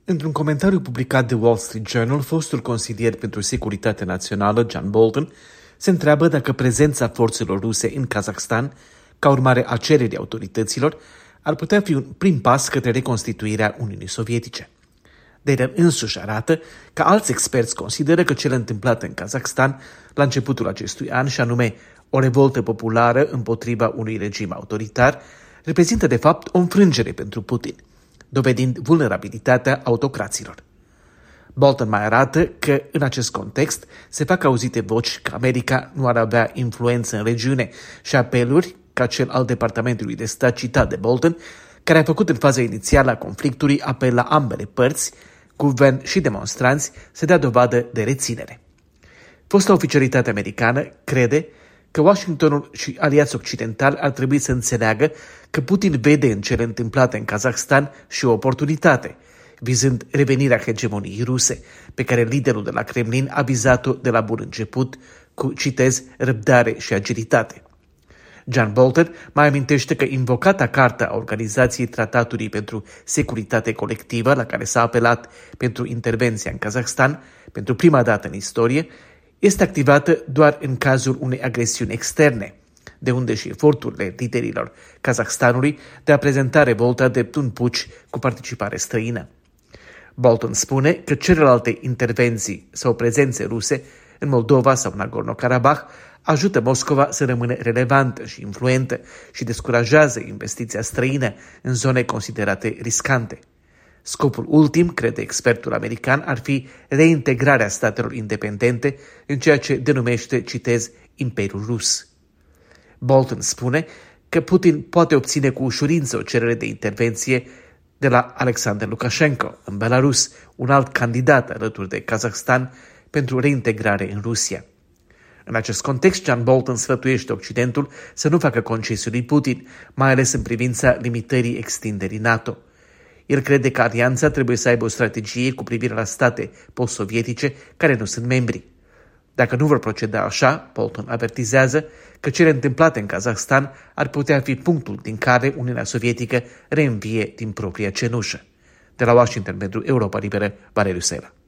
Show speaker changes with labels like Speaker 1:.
Speaker 1: Într-un comentariu publicat de Wall Street Journal, fostul consilier pentru securitate națională, John Bolton, se întreabă dacă prezența forțelor ruse în Kazakhstan, ca urmare a cererii autorităților, ar putea fi un prim pas către reconstituirea Uniunii Sovietice. Data însuși arată că alți experți consideră că cele întâmplate în Kazakhstan la începutul acestui an, și anume o revoltă populară împotriva unui regim autoritar, reprezintă de fapt o înfrângere pentru Putin, dovedind vulnerabilitatea autocraților. Bolton mai arată că, în acest context, se fac auzite voci că America nu ar avea influență în regiune și apeluri, ca cel al Departamentului de Stat citat de Bolton, care a făcut în faza inițială a conflictului apel la ambele părți, guvern și demonstranți, să dea dovadă de reținere. Fosta oficialitate americană crede că Washingtonul și aliați occidentali ar trebui să înțeleagă că Putin vede în cele întâmplate în Kazakhstan și o oportunitate, vizând revenirea hegemoniei ruse, pe care liderul de la Kremlin a vizat-o de la bun început cu, citez, răbdare și agilitate. John Bolton mai amintește că invocata carta a Organizației Tratatului pentru Securitate Colectivă, la care s-a apelat pentru intervenția în Kazakhstan pentru prima dată în istorie, este activată doar în cazul unei agresiuni externe, de unde și eforturile liderilor Kazahstanului de a prezenta revolta drept un puci cu participare străină. Bolton spune că celelalte intervenții sau prezențe ruse în Moldova sau Nagorno-Karabakh ajută Moscova să rămână relevantă și influentă și descurajează investiția străină în zone considerate riscante. Scopul ultim, crede expertul american, ar fi reintegrarea statelor independente în ceea ce denumește, citez, Imperiul Rus. Bolton spune că Putin poate obține cu ușurință o cerere de intervenție de la Alexander Lukashenko în Belarus, un alt candidat alături de Kazakhstan pentru reintegrare în Rusia. În acest context, John Bolton sfătuiește Occidentul să nu facă concesii lui Putin, mai ales în privința limitării extinderii NATO. El crede că alianța trebuie să aibă o strategie cu privire la state post-sovietice care nu sunt membri. Dacă nu vor proceda așa, Bolton avertizează că cele întâmplate în Kazakhstan ar putea fi punctul din care Uniunea Sovietică reînvie din propria cenușă. De la Washington pentru Europa Liberă, Valeriu Sela.